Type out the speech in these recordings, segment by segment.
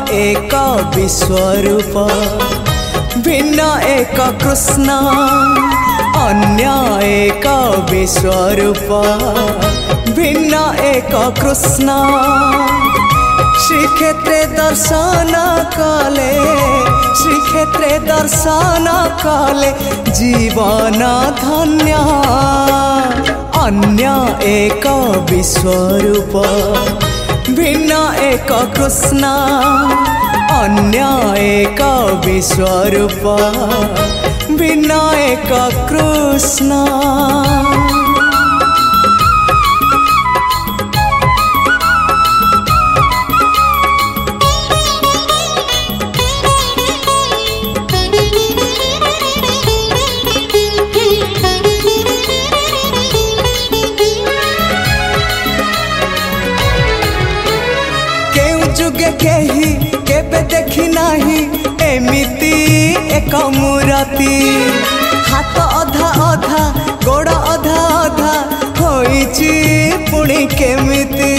एक विश्वरूप भिन्न एक कृष्ण अन्य एक विश्वरूप भिन्न एक कृष्ण श्रीक्षेत्रे दर्शन कले श्रीक्षेत्रे दर्शन कले जीवन धन्य अन्य एक विश्वरूप भिन्न एक कृष्ण अन्य एक विश्वरूप भिन्न एक कृष्ण। जुगे केही केबे देखी नाही एमिति एक मूर्ति हाथ अधा अधा गोड़ अधा अधा होइची पुणी केमिति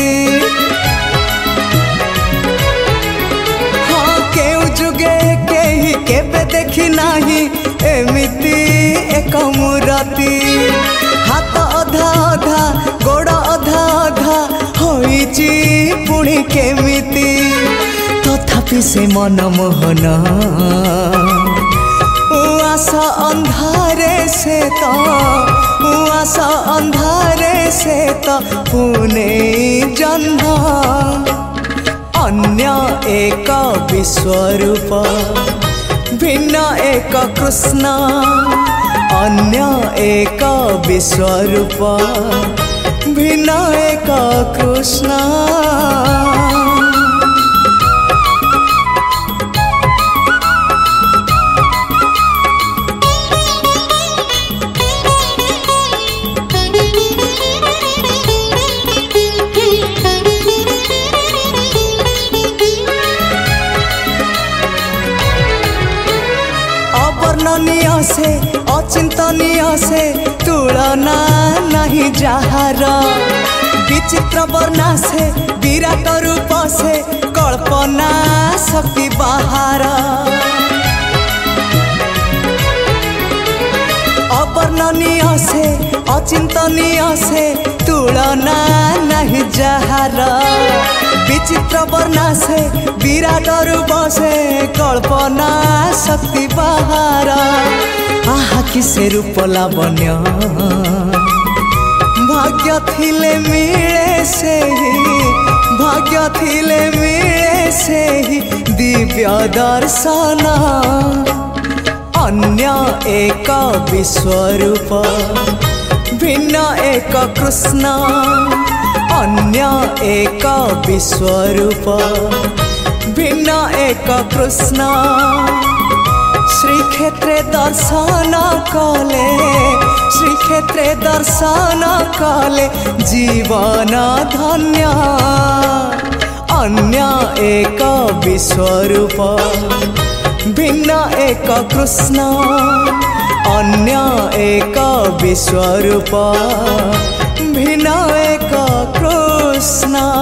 हाँ केउ जुगे केही केबे देखी नाही एमिति एक मूर्ति हाथ अधा अधा गोड़ अधा अधा होइची पुणी केमिति तथापि से मनमोहन उआसा अंधारे से तो उआसा अंधारे से तो पुणे जन्म अन्य एक विश्वरूप भिन्न एक कृष्ण अन्य एक विश्वरूप भिन्न एक कृष्ण। अवर्णनीय से अचिंतनीय से तुलना नहीं जहार विचित्र वर्णा से विराट रूप से कल्पना शक्ति बाहर अवर्णनीय से अचिंतनीय से तुलना नहीं जहार विचित्र वर्णा से विराट रूप से कल्पना शक्ति बाहर आहा किसे रूप लावण्य भाग्य थिले मिले से ही भाग्य थिले मिले से ही दिव्य दर्शन अन्य एक विश्वरूप भिन्न एक कृष्ण अन्य एक विश्वरूप भिन्न एक कृष्ण श्रीक्षेत्रे दर्शन कले श्रीक्षेत्रे दर्शन कले जीवन धन्य अन्य एक विश्वरूप भिन्न एक कृष्ण अन्य एक विश्वरूप भिन्न एक कृष्ण।